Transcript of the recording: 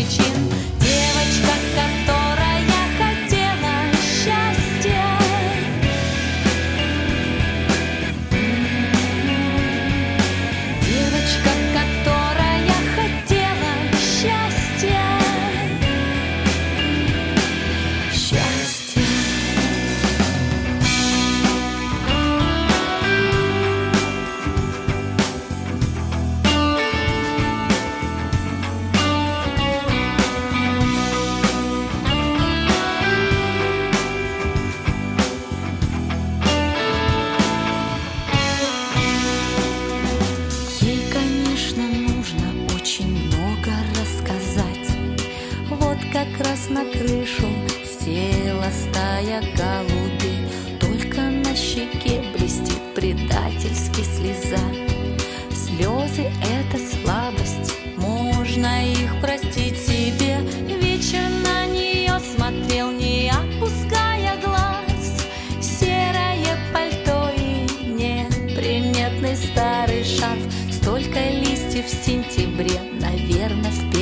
причин. Девочка, которая хотела счастья. Девочка, которая хотела счастья. Счастье. Ей, конечно, нужно очень много рассказать. Вот как раз на крышу села стая голубей. Только на щеке блестит предательски слеза. Слезы — это слабость, можно их простить себе. Вечер на нее смотрел, не опуская глаз. Серое пальто и неприметный старый шарф. Столько листьев в сентябре, наверное, в